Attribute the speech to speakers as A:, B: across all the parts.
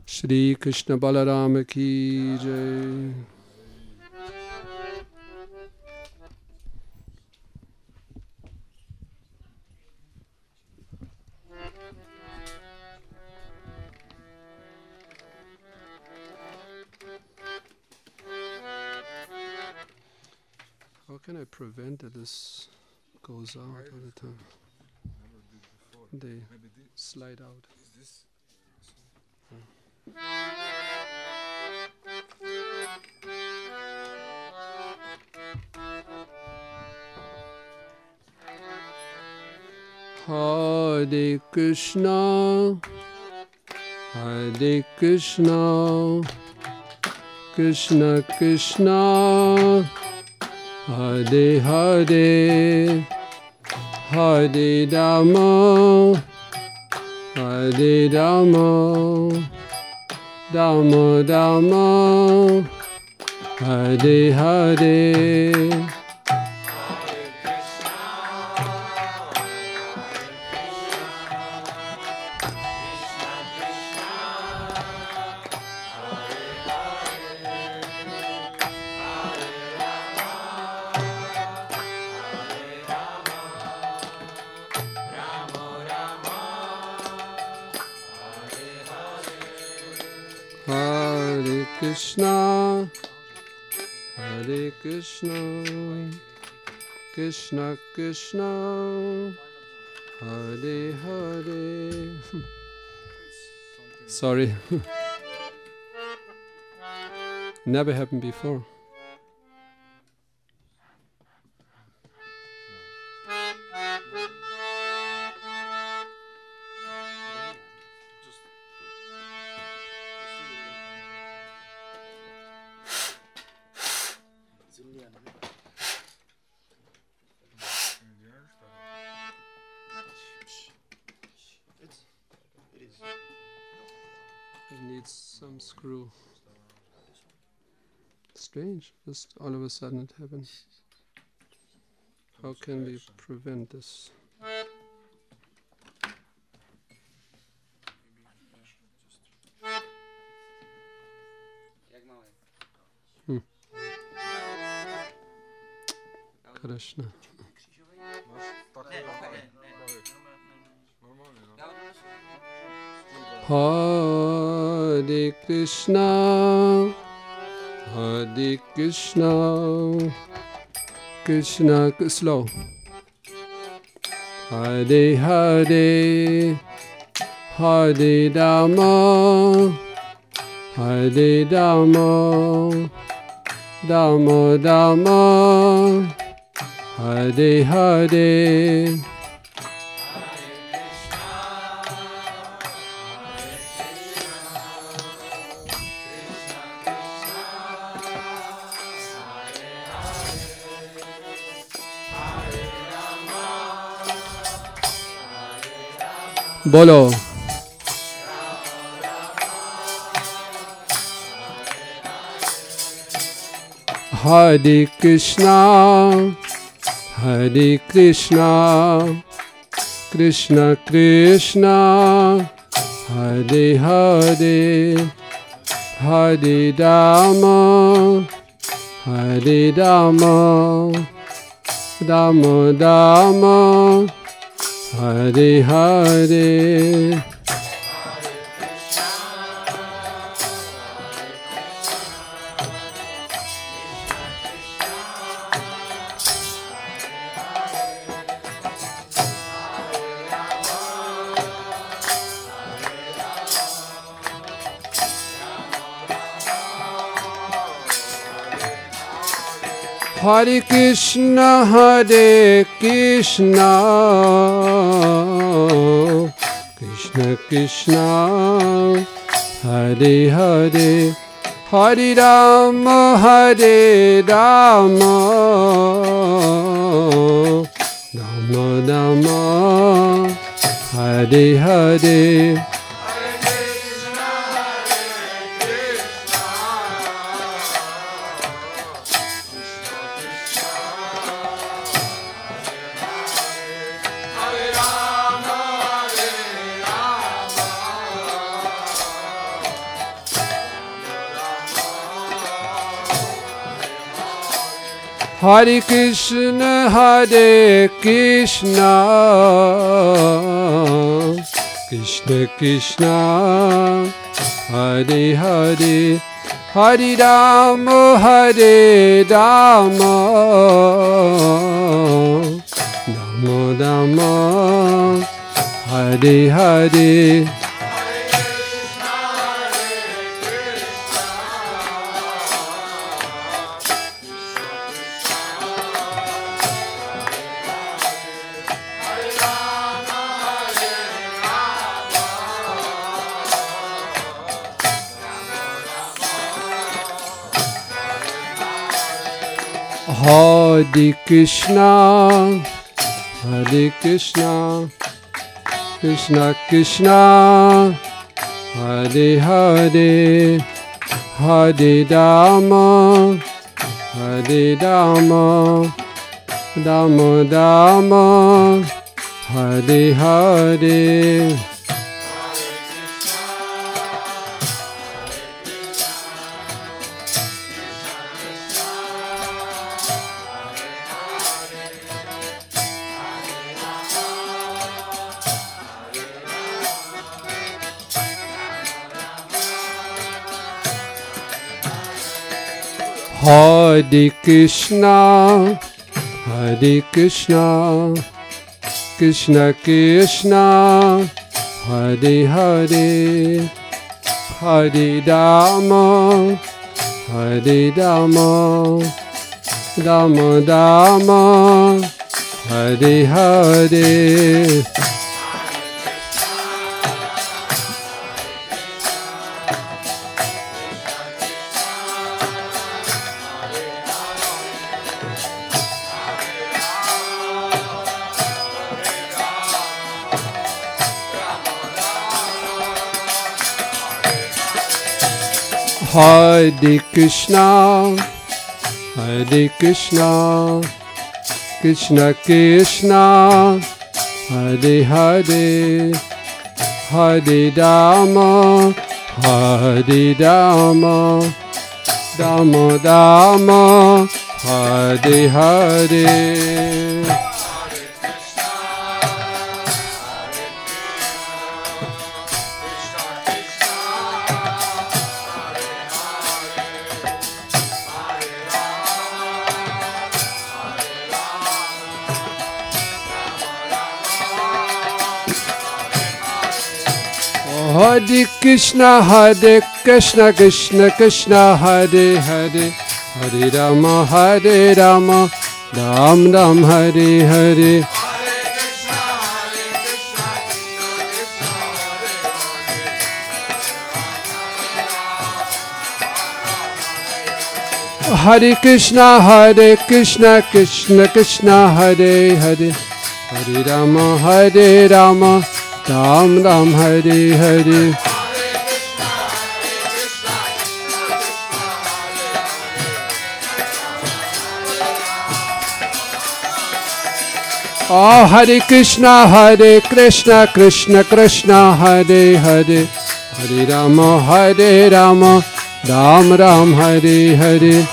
A: Shri Krishna Balarama Ki Jai. How can I prevent that this goes out all the time? They slide out. Hare Krishna, Hare Krishna, Krishna Krishna, Hare Hare, Hare Rama, Hare Rama, Rama Rama, Hare Hare. Hare Krishna, Hare Krishna, Krishna Krishna, Hare Hare. Sorry. Never happened before. It needs some screw. Strange, just all of a sudden it happened. How can we prevent this? Krishna. Hare Krishna, Hare Krishna, Krishna, slow. Hare Hare, Hare Rama, Hare Rama, Rama Rama, Hare Hare. बोलो Hare Krishna, Hare Krishna, Krishna Krishna, Hare Hare, Hare Rama, Hare Rama, Rama Rama, Hare Hare. Hare Krishna, Hare Krishna, Krishna Krishna, Hare Hare, Hare Rama, Hare Rama, Rama Rama, Hare Hare. Hare Krishna, Krishna Krishna, Hare Hare, Hare Rama, Rama Rama, Hare Hare. Hare Krishna, Hare Krishna, Krishna Krishna, Hare Hare, Hare Rama, Rama Rama, Hare Hare. Hare Krishna, Hare Krishna, Krishna Krishna, Hare Hare, Hare Rama, Rama Rama, Hare Hare. Hare Krishna, Hare Krishna, Krishna Krishna, Hare Hare, Hare Rama, Rama Rama, Hare Hare. Hare Krishna, Krishna Krishna, Hare Hare, Hare Rama, Ram Ram, Hare Hare. Hare Krishna, Krishna Krishna, Hare Hare, Hare Rama, Ram Ram, Hare Hare. Oh, Hare Krishna, Krishna Krishna, Hare Hare, Hare Rama, Ram Ram, Hare Hare.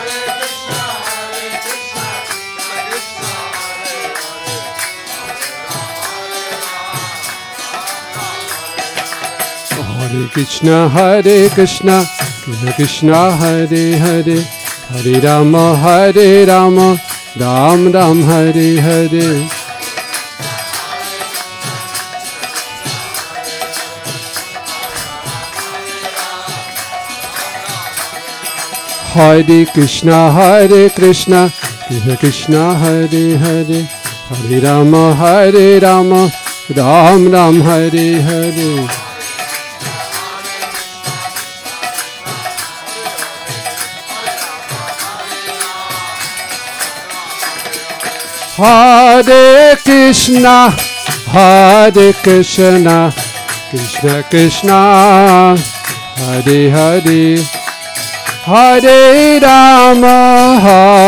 A: Hare Krishna, Krishna Krishna, Hare Hare, Hare Rama, Ram Ram, Hare Hare. Hare Krishna, Krishna Krishna, Hare Hare, Hare Rama, Ram Ram, Hare Hare. Hare Krishna, Krishna Krishna, Hare Hare, Hare Rama,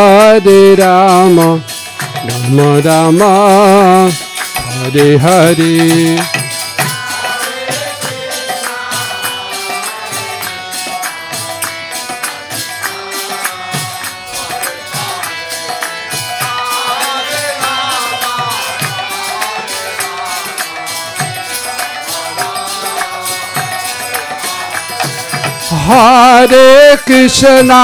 A: Rama Rama, Hare Hare. Hare Krishna,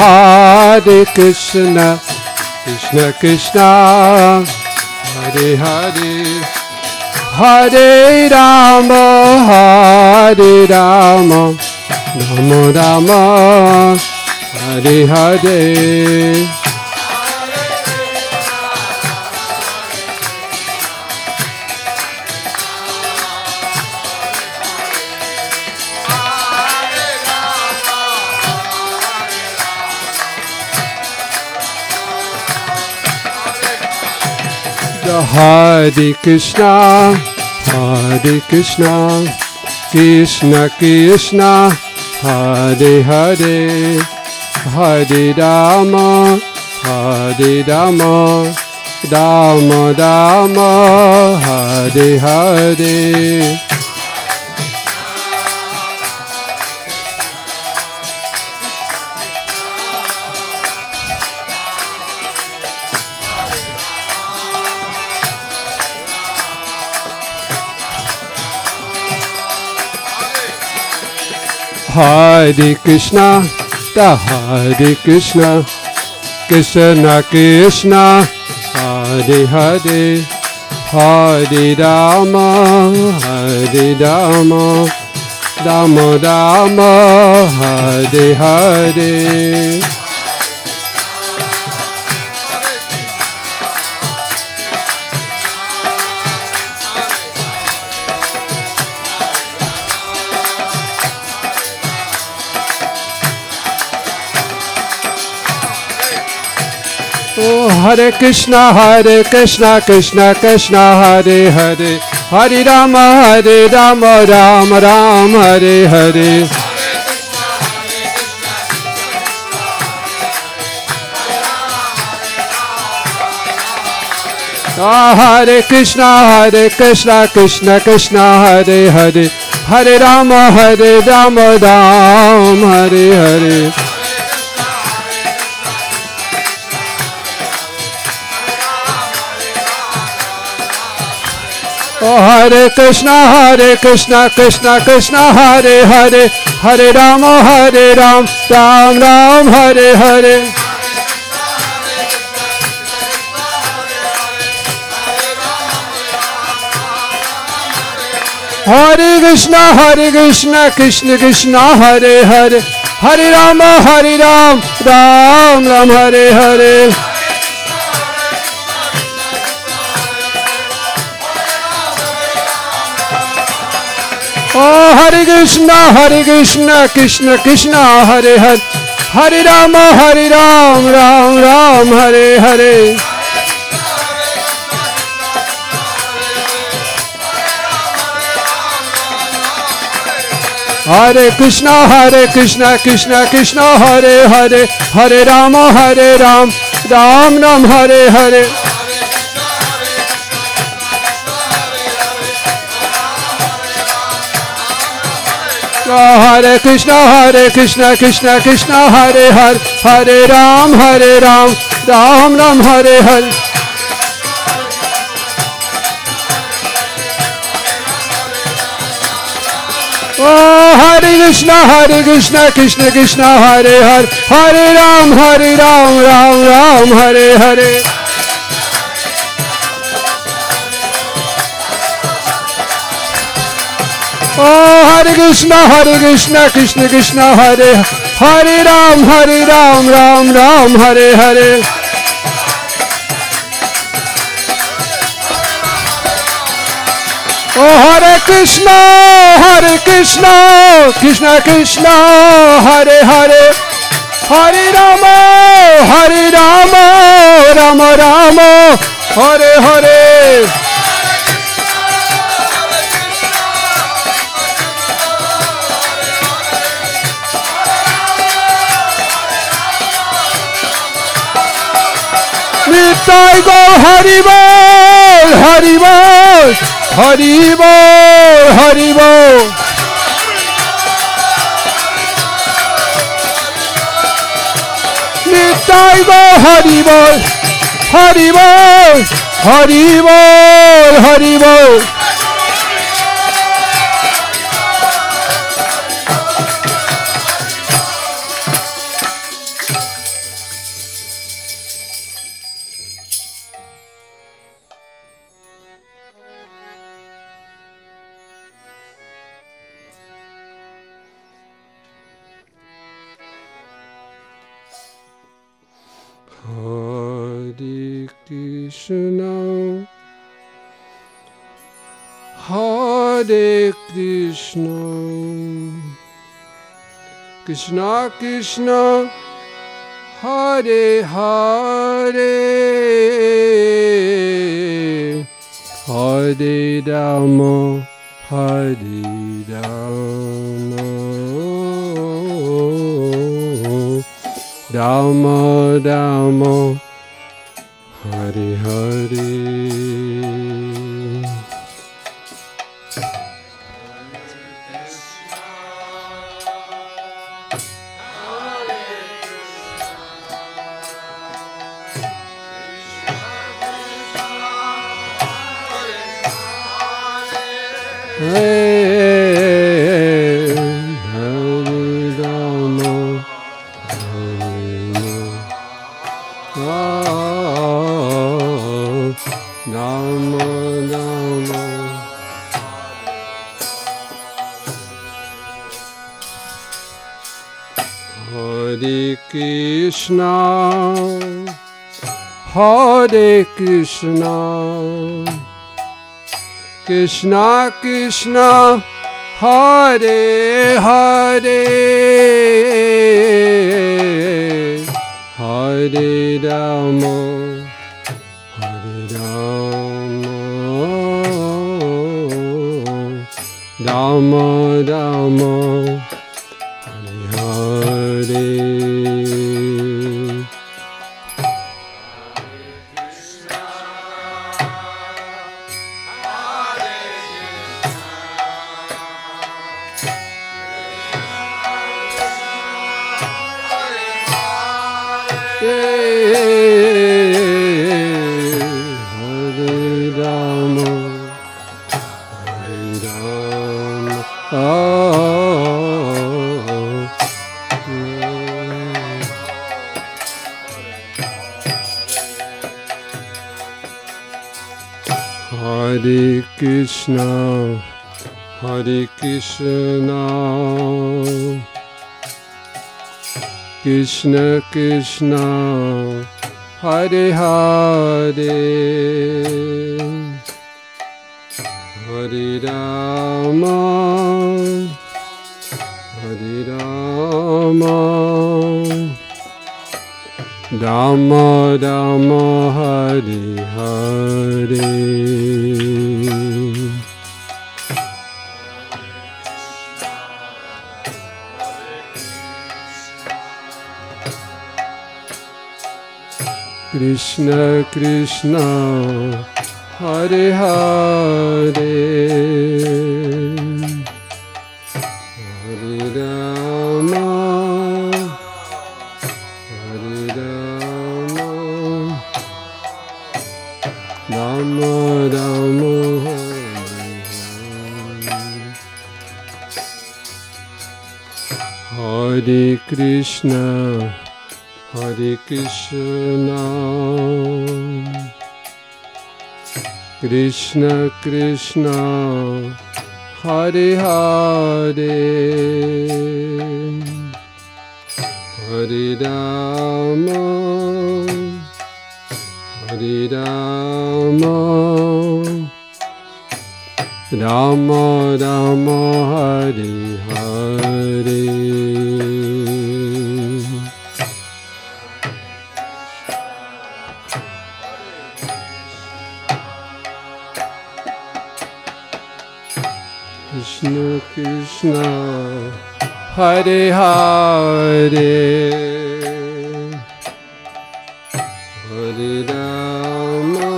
A: Krishna Krishna, Hare Hare, Hare Rama, Rama Rama, Hare Hare. Hare Krishna, Krishna Krishna, Hare Hare, Hare Rama, Rama Rama, Hare Hare. Hare Krishna, Hare Krishna, Krishna Krishna, Hare Hare, Hare Rama, Rama Rama, Hare Hare. Hare Krishna, Krishna Krishna, Hare Hare, Hare Rama, Rama Rama, Hare Hare. Hare Krishna, Krishna Krishna, Hare Hare, Hare Rama, Rama, Hare Hare. Hare Krishna, Krishna Krishna, Hare Hare, Hare Rama, Ram Ram, Hare Hare. Hare Krishna, Krishna Krishna, Hare Hare, Hare Rama, Ram Ram, Hare Hare. Hare Krishna, Krishna Krishna, Hare Hare, Hare Rama, Ram Ram, Hare Hare. Hare Krishna, Krishna Hare Hare, Hare Rama, Ram Ram, Hare Hare. Hare Krishna, Krishna Hare Hare, Hare Ram, Ram Ram, Hare Hare. Hare Krishna, Krishna Hare Hare, Hare Ram, Ram Hare Hare. Hare Krishna, Krishna Hare Hare, Ram, Ram Hare Hare. Hare Krishna, Krishna Hare Hare, Hare Rama, Rama Rama, Hare Hare. Nitai go Hari Bol, Hari Bol, Hari Bol, Hari Bol. Nitai go Hari Bol, Hari Bol, Hari Bol, Hari Bol. Hare Krishna, Hare Krishna, Krishna Krishna, Hare Hare, Hare Rama, Hare Rama, Rama Rama, Hare Hare. Hare Rama, Rama Rama, Hare Krishna, Hare Krishna, Krishna Krishna, Hare Hare, Hare Rama, Hare Rama, Rama Rama, Hare Hare. Hare Krishna, Hare Krishna, Krishna Krishna, Hare Hare, Hare Rama, Hare Rama, Rama Rama, Hare Hare. Krishna Krishna, Hare Hare, Hare Rama, Hare Rama, Rama Rama, Hare Krishna, Hare Krishna, Krishna Krishna, Hare Hare, Hare Rama, Hare Rama, Rama Rama, Hare Hare. Krishna Krishna, Hare Hare, Hare Rama,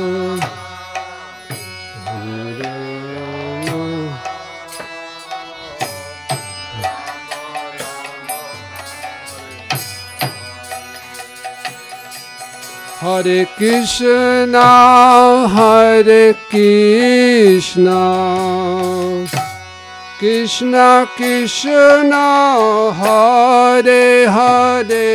A: Hare Rama, Hare Krishna, Hare Krishna, Krishna Krishna, Hare Hare,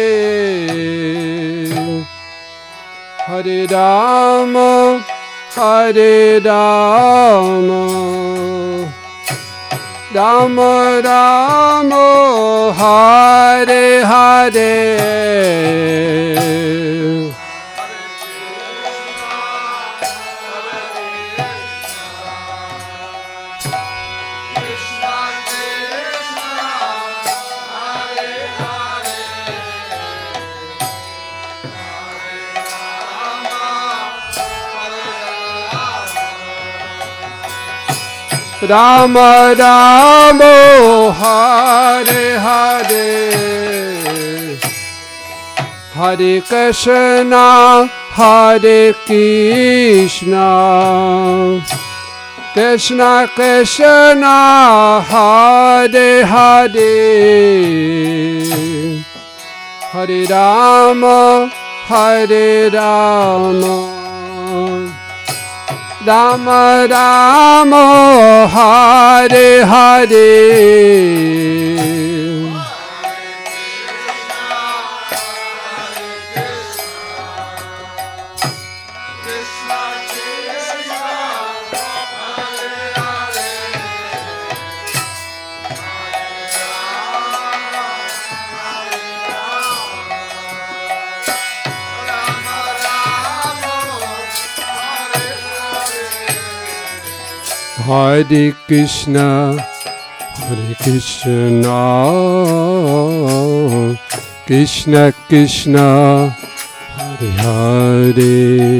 A: Hare Rama, Hare Rama, Rama Rama, Hare Hare, Rama Rama Hare Hare Hare Krishna Hare Krishna Krishna Krishna Hare Hare Hare Rama Hare Rama Rama Rama Hare Hare Hare Krishna, Hare Krishna, Krishna Krishna, Hare Hare,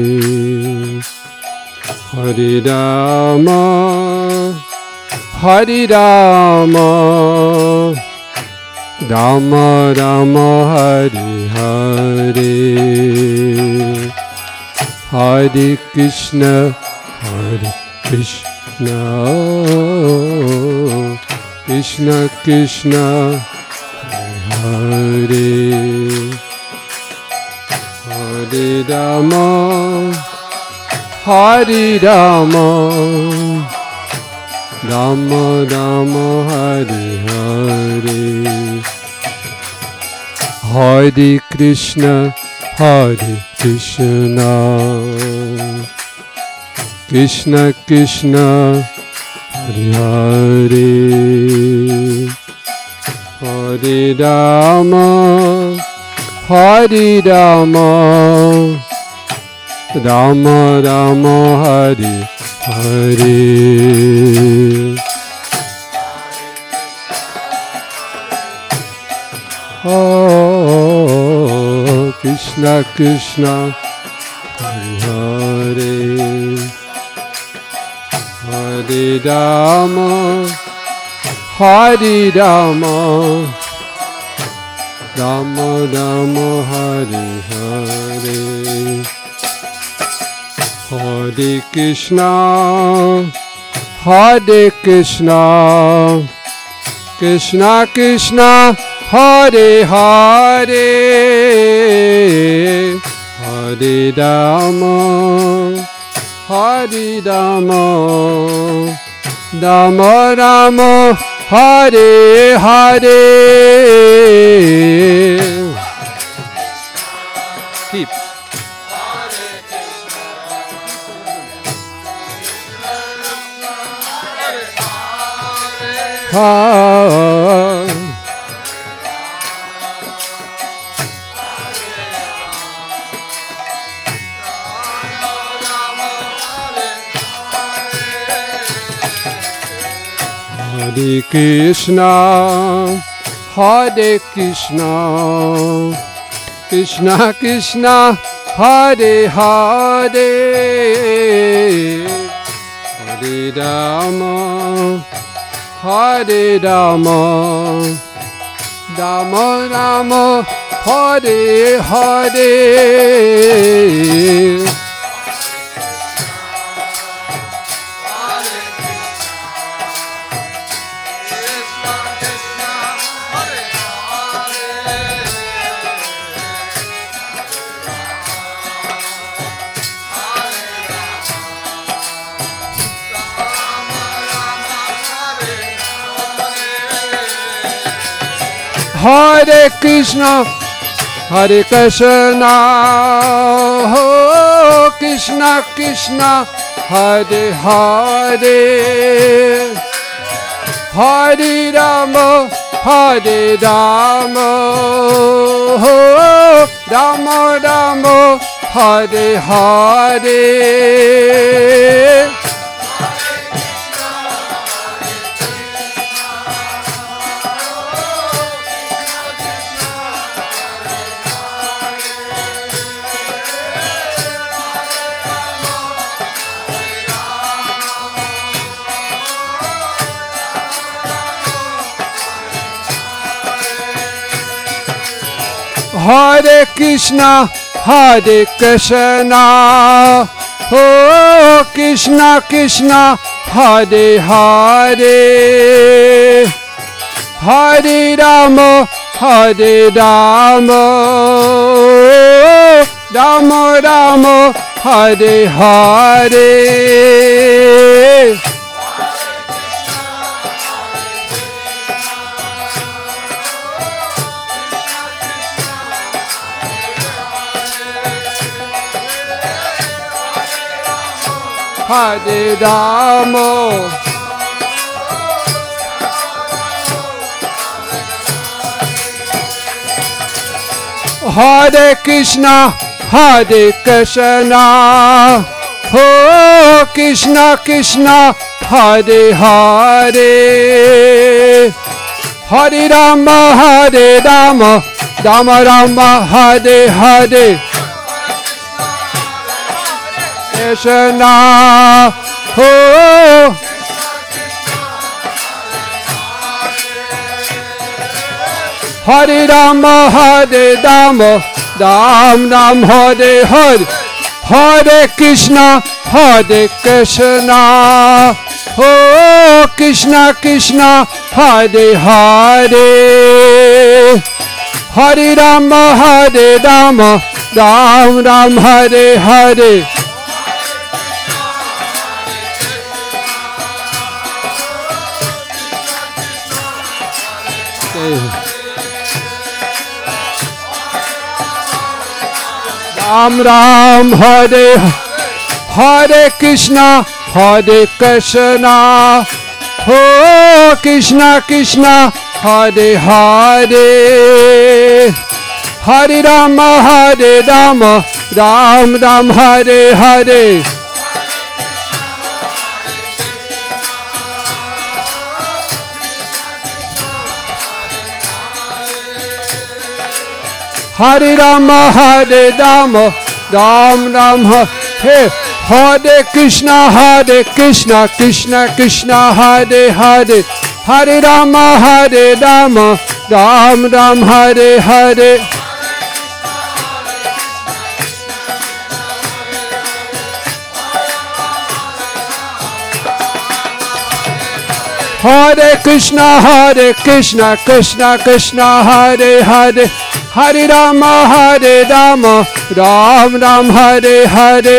A: Hare Rama, Hare Rama, Rama Rama, Hare Hare, Hare Krishna, Hare Krishna. Krishna Krishna Hare Hare Rama Hare Rama Rama Rama Hare Hare Hare Krishna Hare Krishna Krishna Krishna Hare Hare Hare Rama Hare Rama Rama Rama Hare Hare Oh Krishna Krishna Hare Hare Hare Rama, Hare Rama, Rama Rama, Hare Hare, Hare Krishna, Hare Krishna, Krishna Krishna, Hare Hare, Hare Rama. Hare Rama, Rama Rama, Hare Hare. Keep. Hare Krishna, Hare Krishna, Krishna Krishna, Hare Hare, Hare Rama, Hare Rama, Rama Rama, Hare Hare. Hare Krishna, Hare Krishna, oh Krishna Krishna, Hare Hare, Hare Rama, Hare Rama, oh Rama Rama, Hare Hare. Hare Krishna, Hare Krishna, oh Krishna Krishna, Hare Hare, Hare Rama, Hare Rama, Rama Rama, Hare Hare. Hare Rama, Hare Krishna, Hare Krishna, oh Krishna Krishna, Hare Hare, Hare Rama, Hare Rama, Rama Rama, Hare Hare. Krishna, oh, Hare Rama, Hare Rama, Ram Ram, Hare Hare, Hare Krishna, Hare Krishna, oh Krishna Krishna, Hare Hare, Hare Rama, Hare Rama, Ram Ram, Hare Hare. Ram Ram, Hare Hare Krishna, Hare Krishna, oh Krishna Krishna, Hare Hare, Hare Rama, Hare Rama, Ram Ram, Hare Hare. Hare Rama, Hare Rama, Ram Ram, Hare Krishna, Krishna Krishna, Hare Hare, Hare Rama, Ram Ram, Hare Hare. Hare Krishna, Krishna Krishna, Hare Hare, Hare Rama, Ram Ram, Hare Hare.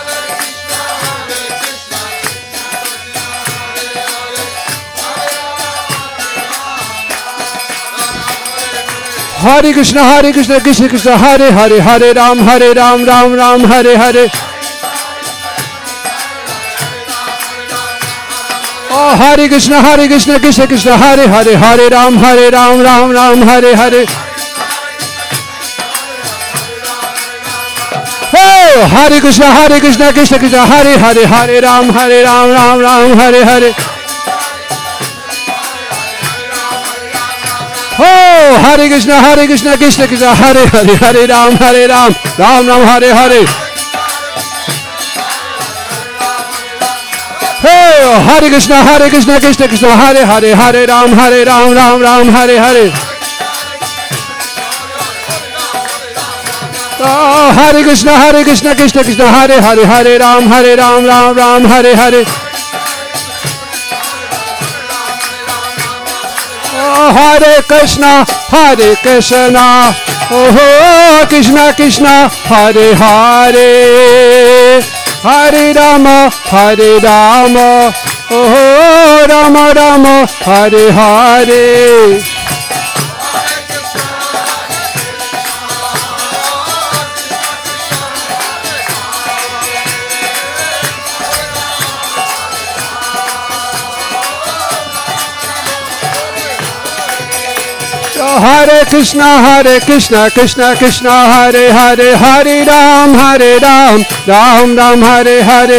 A: Hare Krishna, Krishna Krishna, Hare Hare, Hare Ram, Ram Ram, Hare Hare. Oh, Hare Krishna, Krishna Krishna, Hare Hare, Hare Ram, Ram Ram, Hare Hare. Oh, Hare Krishna, Krishna Krishna, Hare Hare, Hare Ram, Ram Ram, Hare Hare. Oh, Hare Krishna, Krishna Krishna, Hare Hare, Hare Ram, Ram Ram, Hare Hare. Oh, Hare Krishna, Krishna Krishna, Hare Hare, Hare Ram, Ram Ram, Hare Hare. Oh, Hare Krishna, Krishna, Hare Hare, Hare Ram, Ram Ram, Hare Hare. Oh, Hare Krishna, oh Krishna Krishna, Hare Hare, Hare Rama, oh Rama Rama, Hare Hare. Hare Krishna, Krishna Krishna, Hare Hare, Hare Ram, Ram Ram, Hare Hare.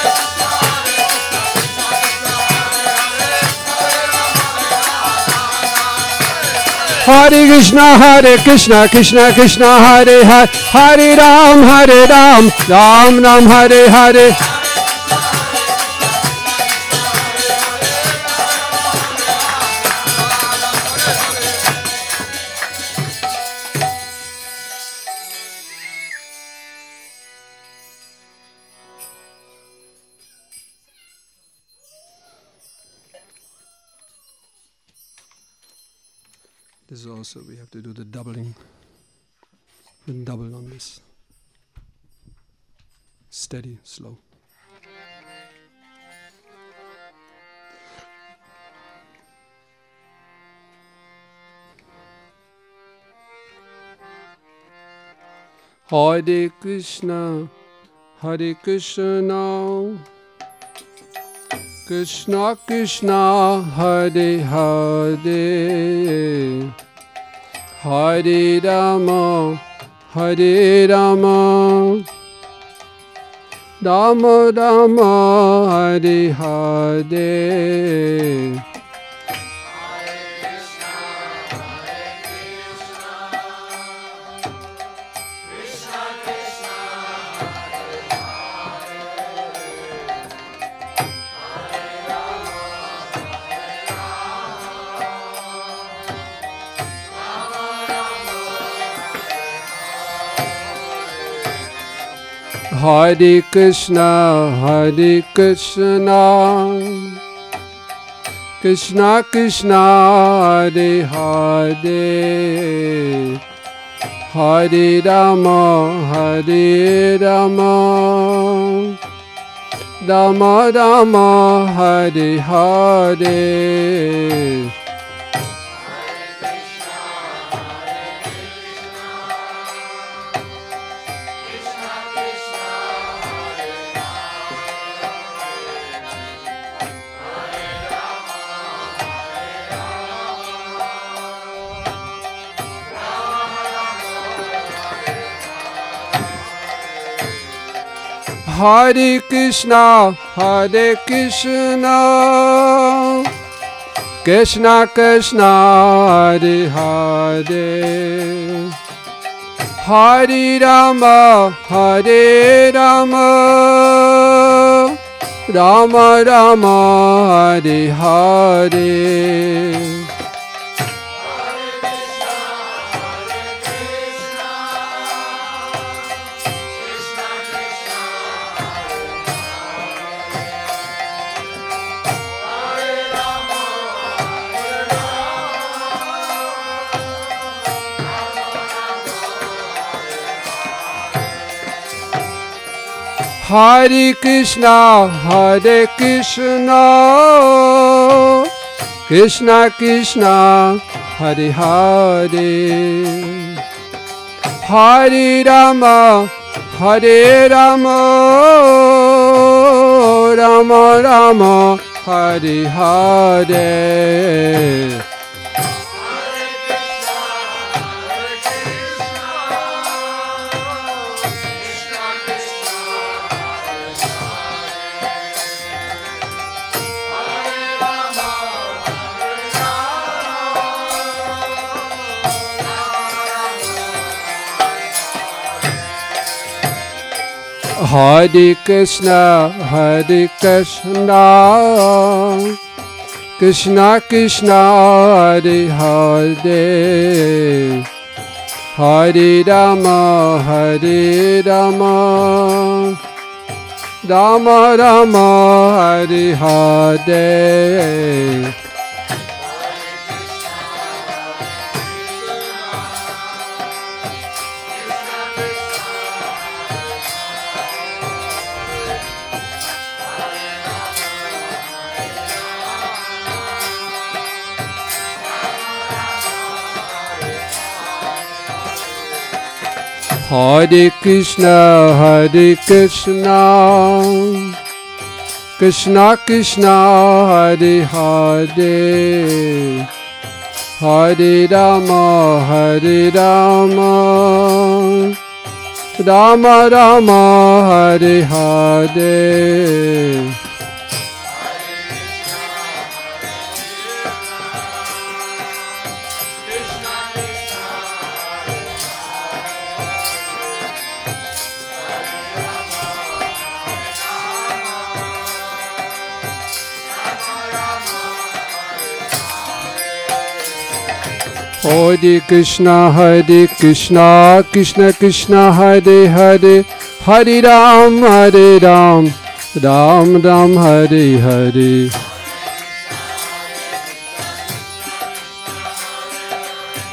A: Hare Krishna, Krishna Krishna, Hare Hare, Hare Ram, Ram Ram, Hare Hare. This is also, we have to do the doubling. And double on this. Steady, slow. Hare Krishna, Hare Krishna, Krishna Krishna, Hare Hare, Hare Rama, Hare Rama, Rama Rama, Hare Hare. Hare Krishna, Hare Krishna, Krishna Krishna, Hare Hare, Hare Rama, Hare Rama, Rama Rama, Hare Hare. Hare Krishna, Hare Krishna, Krishna Krishna, Hare Hare, Hare Rama, Hare Rama, Rama Rama, Hare Hare. Hare Krishna, Hare Krishna, Krishna Krishna, Hare Hare, Hare Rama, Hare Rama, Rama Rama, Hare Hare. Hare Krishna, Hare Krishna, Krishna Krishna, Hare Hare, Hare Rama, Hare Rama, Rama Rama, Hare Hare. Hare Krishna, Hare Krishna, Krishna Krishna, Hare Hare, Hare Rama, Hare Rama, Rama Rama, Hare Hare. Hare Krishna, Hare Krishna, Krishna Krishna, Hare Hare, Hare Ram, Hare Ram, Ram Ram, Hare Hare.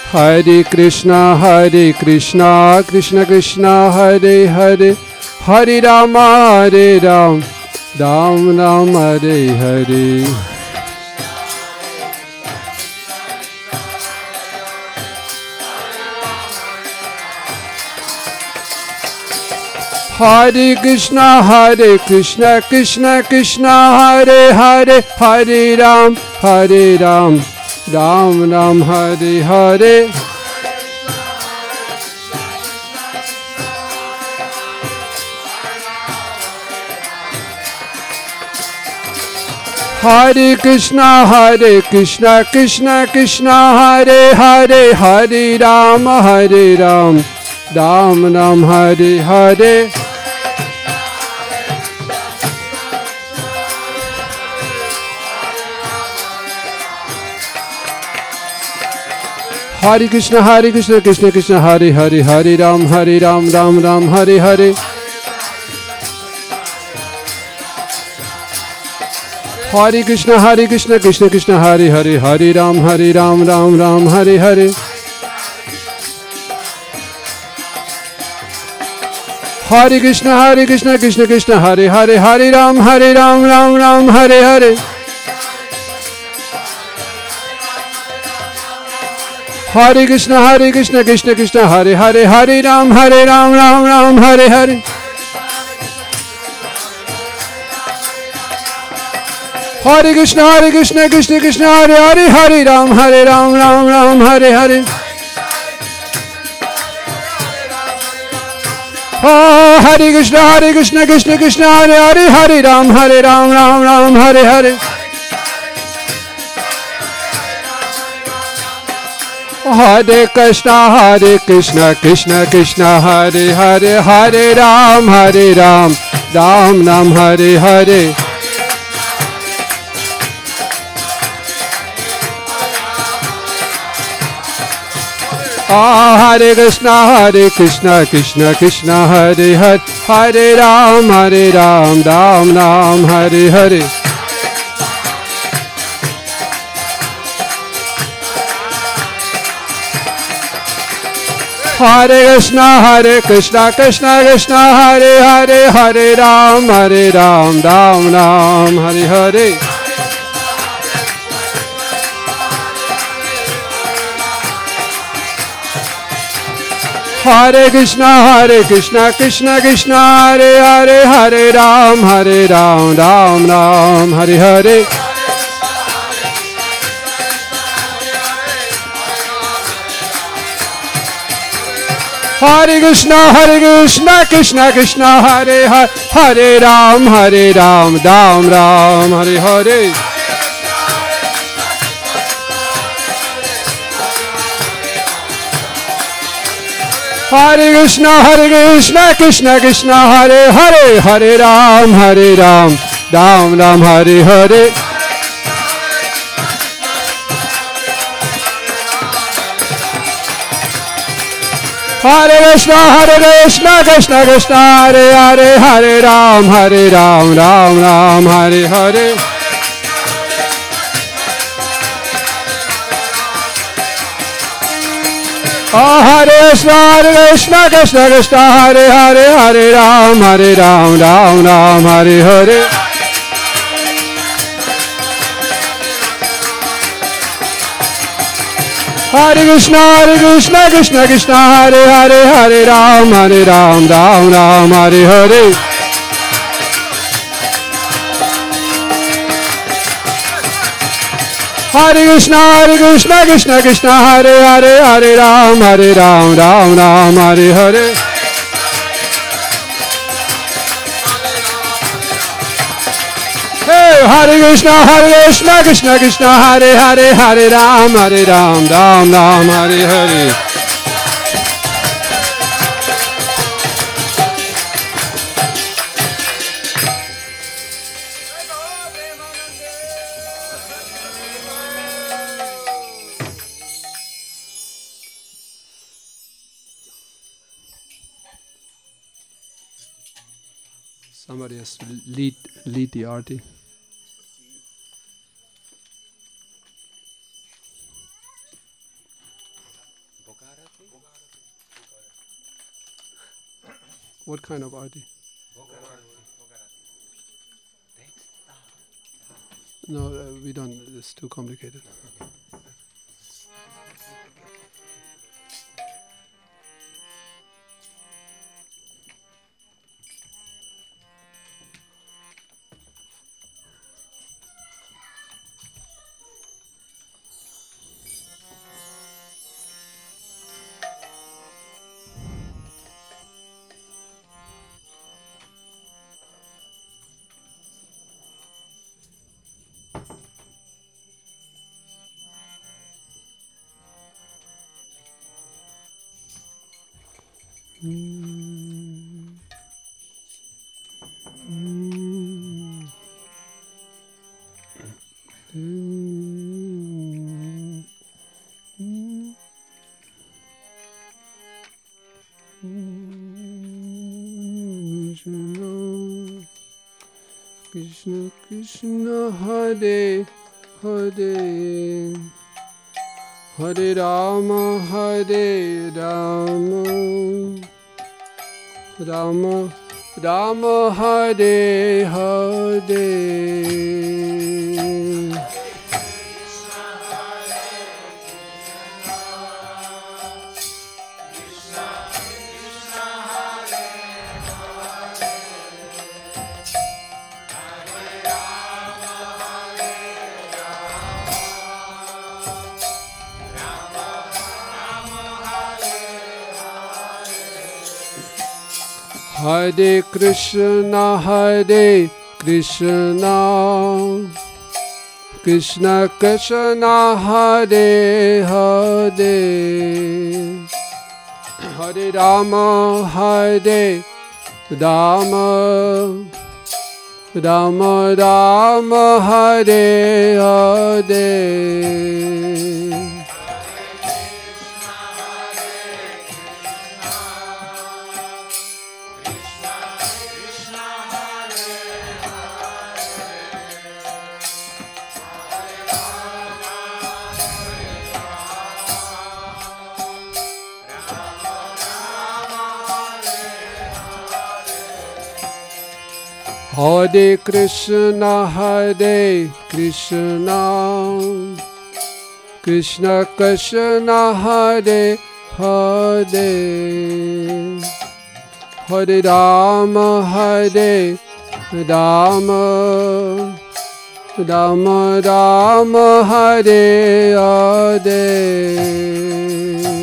A: Hare Krishna, Krishna Krishna, Hare Hare, Hare Rama, Ram Rama, Hare Hare. Hare Krishna, Krishna Krishna, Hare Hare, Hare Ram, Ram Ram, Hare Hare. Hare Krishna, Krishna Krishna, Hare Hare, Hare Ram, Ram Ram, Hare Hare. Hare Krishna, Krishna Krishna, Hare Hare, Hare Ram, Ram Ram, Hare Hare. Hare Krishna, Krishna Krishna, Hare Hare, Hare Ram, Ram Ram, Hare Hare. Hare Krishna, Krishna Krishna, Hare Hare, Hare Ram, Ram Ram, Hare Hare. Hare Krishna, Krishna Krishna, Hare Hare, Hare Ram, Ram Ram, Hare Hare. Hare Krishna, Krishna Krishna, Hare Hare, Hare Ram, Ram Ram, Hare Hare. Hare Krishna, Krishna Krishna, Hare Hare, Hare Ram, Ram Ram, Hare Hare. Hare Krishna, Krishna Krishna, Hare Hare, Hare Ram, Ram Ram, Hare Hare. Hare Krishna, Krishna Krishna, Hare Hare, Hare Ram, Ram Ram, Hare Hare. Hare Krishna, Krishna Krishna, Hare Hare, Hare Ram, Ram Ram, Hare Hare. Hare Krishna, Krishna Krishna, Hare Hare, Hare Ram, Ram Ram, Hare Hare. Hare Krishna, Krishna Krishna, Hare Hare, Hare Ram, Ram Ram, Hare Hare. Hare Krishna, Krishna Krishna, Hare Hare, Hare Ram, Ram Ram, Hare Hare. Hare Krishna, Krishna Krishna, Hare Hare, Hare Ram, Ram Ram, Hare Hare. Hare Krishna, Krishna Krishna, Hare Hare, Hare Ram, Ram Ram, Hare Hare. Hare Krishna, Krishna Krishna, Hare Hare, Hare Ram, Ram Ram, Hare Hare. Hare Krishna, Krishna Krishna, Hare Hare, Hare Ram, Ram Ram, Hare Hare. Hey, Hare Krishna, Krishna Krishna, Hare Hare, Hare Ram, Ram Ram, Hare Hare. Somebody has to lead the arti. What kind of arti? No, we don't. It's too complicated. Krishna Krishna Hare Hare Hare Rama Hare Rama Rama Rama Hare Hare Hare Krishna Krishna Krishna Hare Hare Hare Rama Hare Rama Rama Rama Hare Hare Hare Krishna Krishna Krishna Hare Hare Hare Rama Hare Rama Rama Rama Hare Hare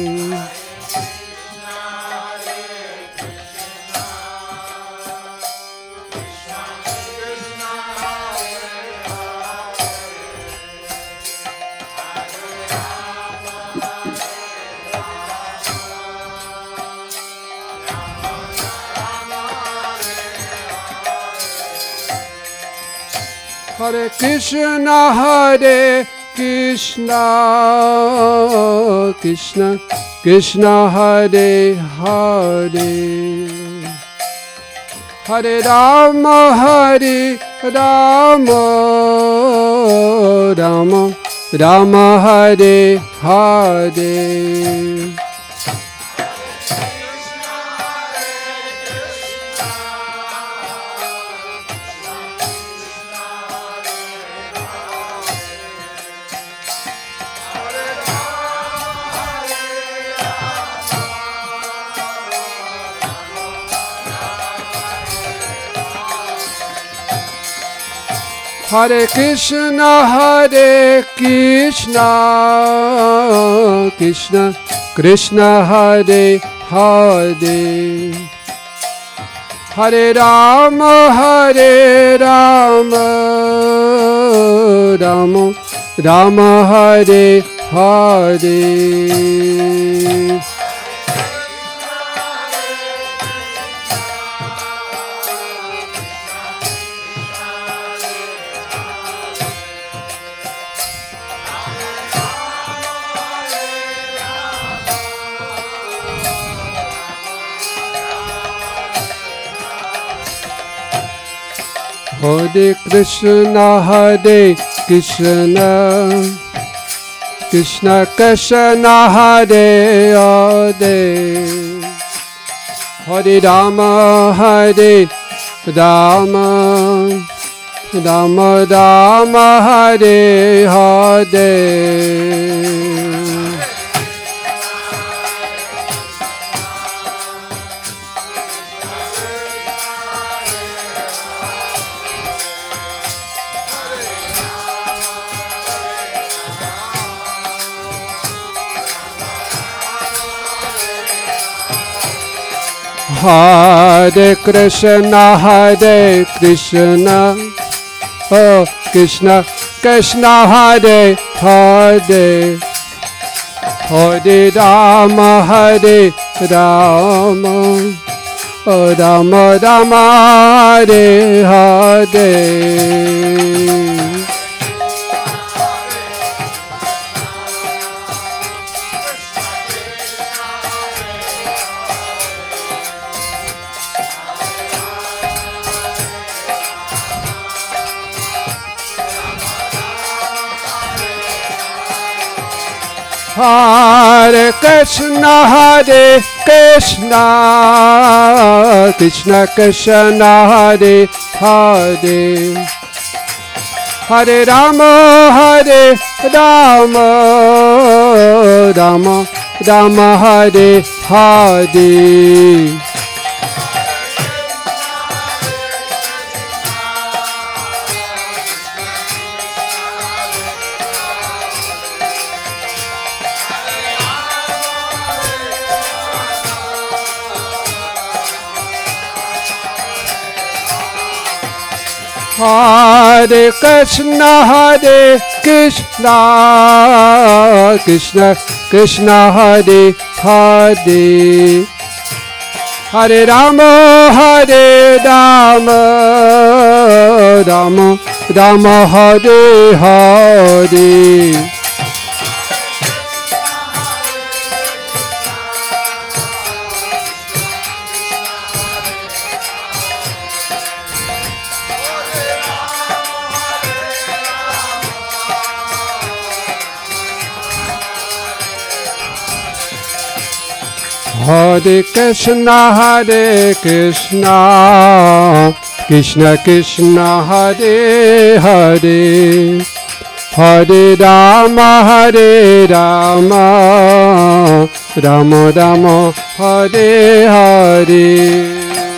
A: Hare Krishna Krishna Krishna Hare Hare Hare Rama Rama Rama Hare Hare Hare Krishna Krishna Krishna Hare Hare Hare Rama Rama Rama Hare Hare Hare Krishna Krishna Krishna Hare Hare Hare Rama, Hare Rama, Rama Rama, Hare Hare. Hare Krishna, Hare Krishna, oh Krishna, Krishna, Hare Hare, Hare Rama, Hare Rama, oh Rama Rama, Hare Hare. Hare Krishna, Hare Krishna, Krishna Krishna, Hare Hare, Hare Rama, Hare Rama, Rama Rama, Hare Hare. Hare Krishna, Hare Krishna, Krishna Krishna, Hare Hare, Hare Rama, Hare Rama, Rama Rama, Hare Hare. Hare Krishna, Hare Krishna, Krishna Krishna, Hare Hare, Hare Rama, Hare Rama, Rama Rama, Hare Hare.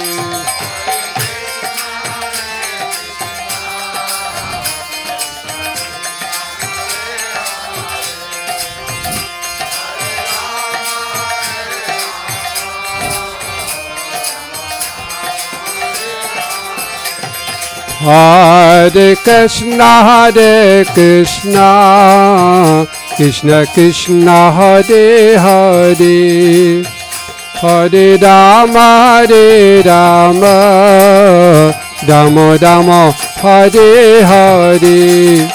A: Hare Krishna, Hare Krishna, Krishna Krishna, Hare Hare, Hare Rama, Hare Rama, Rama Rama, Hare Hare.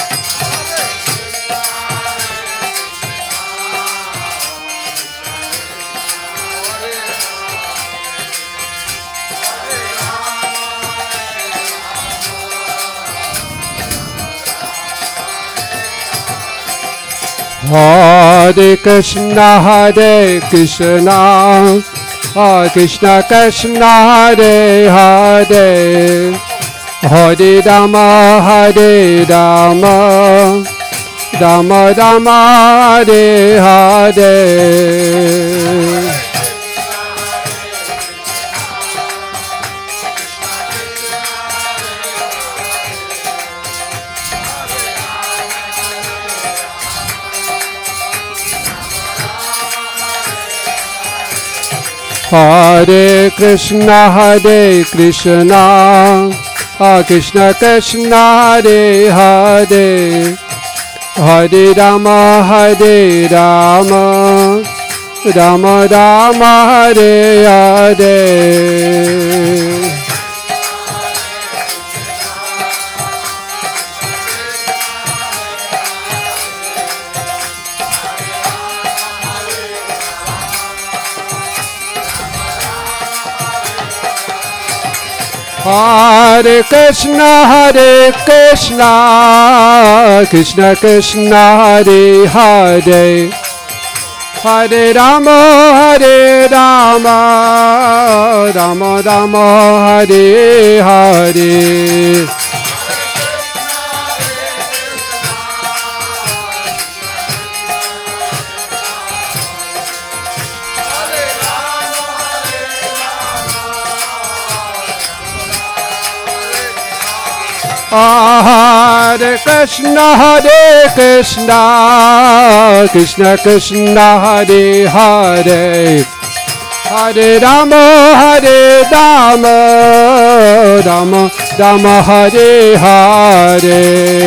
A: Hare Krishna, Hare Krishna, Krishna Krishna, Hare Hare, Hare Rama, Hare Rama, Rama Rama, Hare Hare. Hare Krishna, Hare Krishna, Krishna Krishna, Hare Hare, Hare Rama, Hare Rama, Rama Rama, Hare Hare. Hare Krishna, Hare Krishna, Krishna Krishna, Hare Hare, Hare Rama, Hare Rama, Rama Rama, Hare Hare. Hare Krishna, Krishna Krishna, Hare Hare, Hare Rama, Rama Rama, Hare Hare.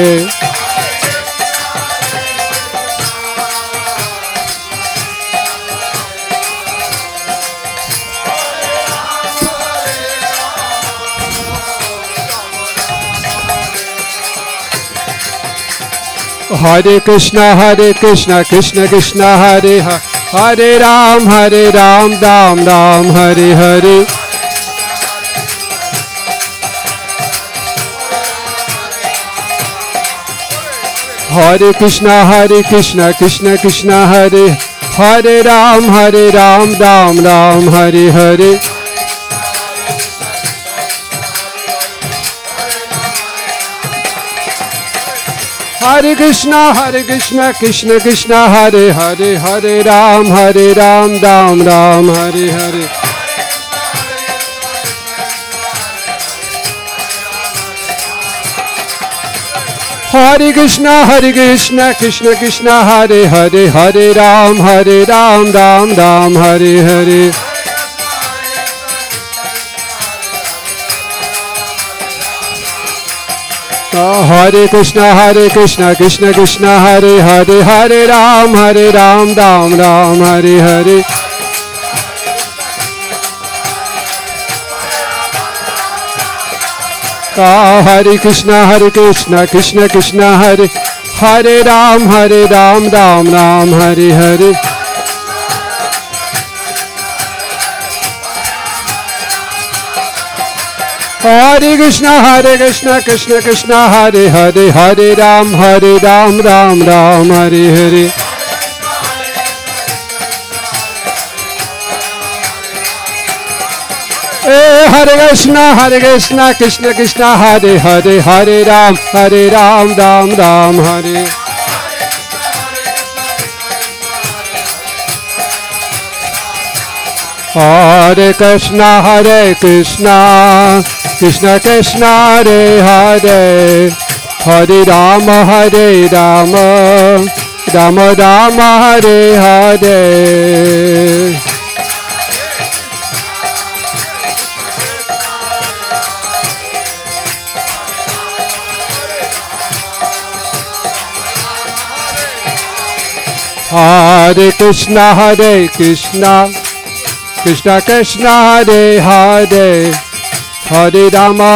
A: Hare Krishna, Krishna Krishna, Hare Hare, Hare Ram, Ram Ram, Hare Hare. Hare Krishna, Krishna Krishna, Hare Hare Ram, Ram Ram, Hare Hare. Hare Krishna, Krishna Krishna, Hare Hare, Hare Ram, Ram Ram, Hare Hare. Hare Krishna, Krishna Krishna, Hare Hare, Hare Ram, Ram Ram, Hare Hare. Hare Krishna, Krishna Krishna, Hare Hare, Hare Ram, Ram Ram, Hare Hare. Hare Krishna, Krishna Krishna, Hare Hare Ram, Ram Hare Hare. Hare Krishna, Krishna Krishna, Hare Hare, Hare Ram, Ram Ram, Hare Hare. Hare Krishna, Krishna Krishna, Hare Hare, Hare Ram, Ram Ram, Hare. Hare Krishna, Krishna Krishna, Hare Hare, Hare Ram, Ram Ram, Hare Hare. Hare Krishna, Krishna Krishna, Hare Hare, Hare Rama,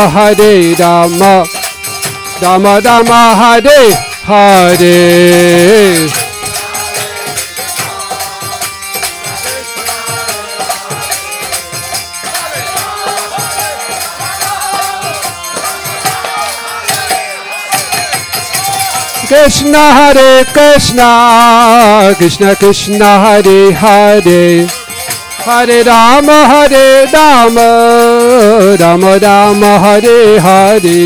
A: Rama Rama, Hare Hare. Krishna, Krishna Krishna, Hare Hare, Hare Rama, Rama Rama, Hare Hare.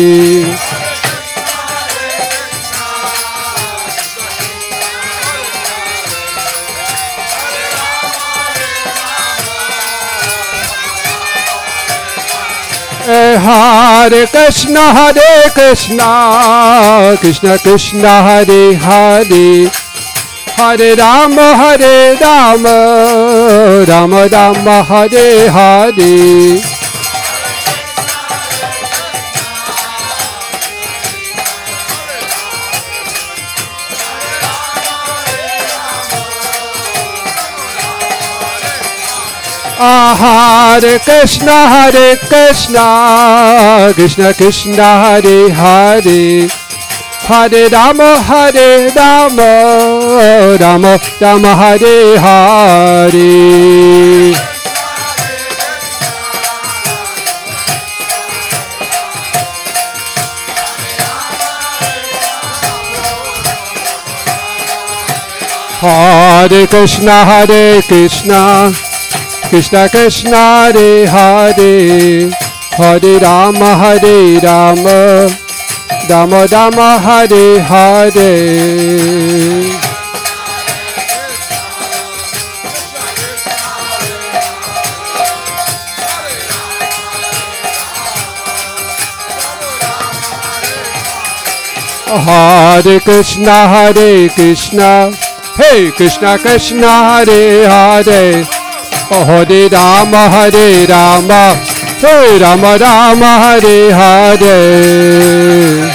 A: Hare Krishna, Krishna Krishna, Hare Hare, Hare Rama, Rama Rama, Hare Hare. Hare Krishna, Krishna Krishna, Hare Hare, Hare Rama, Rama Rama, Hare Hare. Hare Krishna, Krishna Krishna, Hare Hare, Hare Rama, Rama Rama, Hare Hare. Hare Krishna, Hey Krishna Krishna, Hare Hare, Hare Rama, Hey Rama Rama, Hare Hare.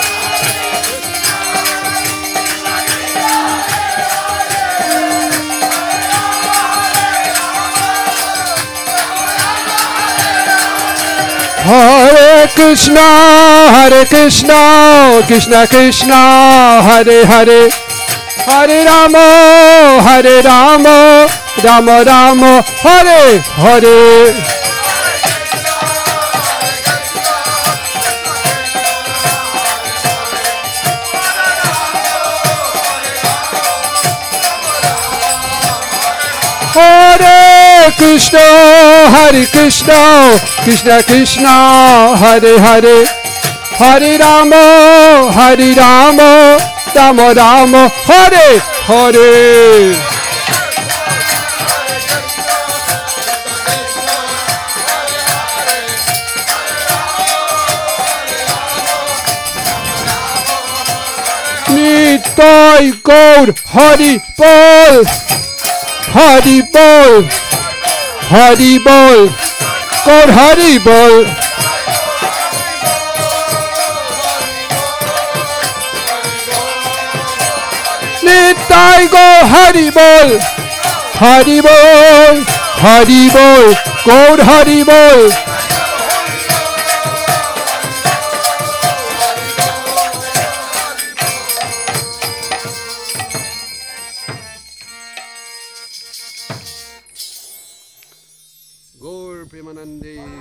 A: Hare Krishna, Krishna Krishna, Hare Hare, Hare Rama, Rama Rama, Hare Hare. Hare Krishna, Krishna Krishna, Hare Hare, Hare Rama, Rama Rama, Hare Hare. Nitai Gaur Hari Bol, Hari Bol, Hari Bol, Gaur Hari Bol. Nitai Gaur Hari Bol, Hari Bol, Hari Bol, Gaur Hari Bol. Gaur Premanande.